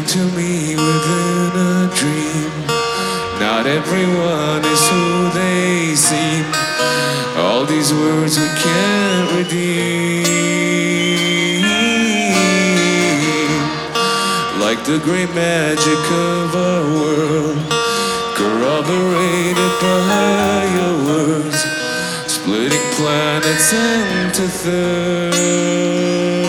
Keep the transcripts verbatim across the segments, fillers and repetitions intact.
to me within a dream. Not everyone is who they seem. All these words we can't redeem. Like the great magic of our world, corroborated by your words, splitting planets into thirds.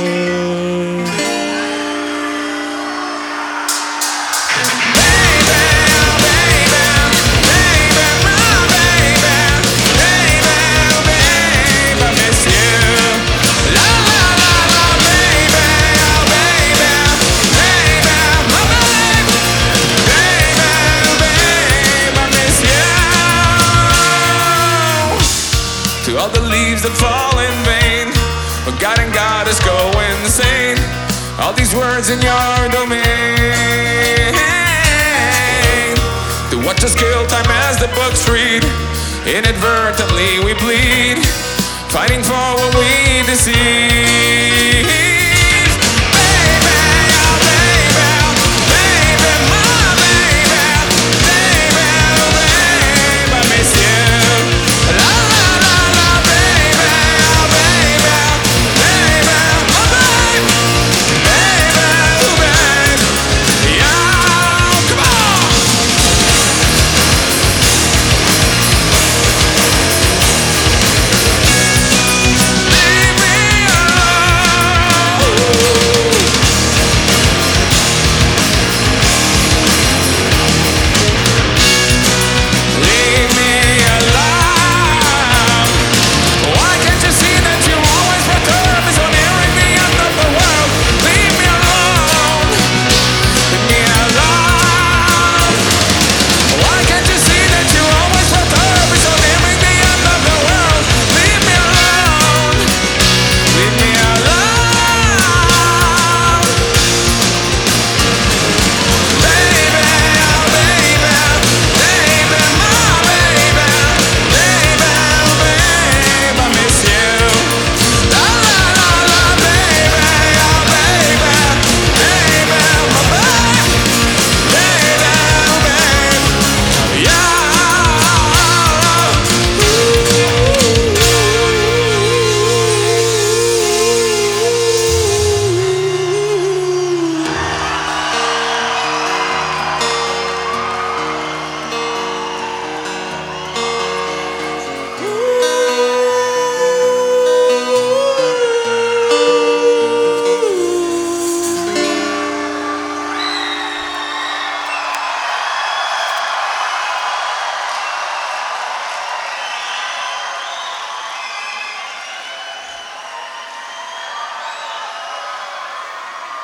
To all the leaves that fall in vain, but God and God is go insane. All these words in your domain. To watch us kill time as the books read. Inadvertently we bleed, fighting for what we deceive.